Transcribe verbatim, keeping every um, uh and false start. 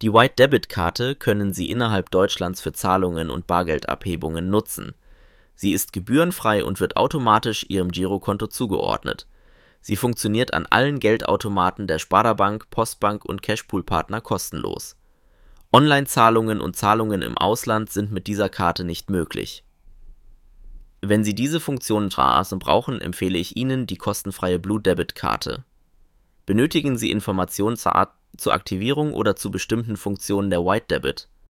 Die White-Debit-Karte können Sie innerhalb Deutschlands für Zahlungen und Bargeldabhebungen nutzen. Sie ist gebührenfrei und wird automatisch Ihrem Girokonto zugeordnet. Sie funktioniert an allen Geldautomaten der Sparda-Bank, Postbank und Cashpool-Partner kostenlos. Online-Zahlungen und Zahlungen im Ausland sind mit dieser Karte nicht möglich. Wenn Sie diese Funktionen brauchen, empfehle ich Ihnen die kostenfreie Blue Debit-Karte. Benötigen Sie Informationen zur, Art, zur Aktivierung oder zu bestimmten Funktionen der White Debit?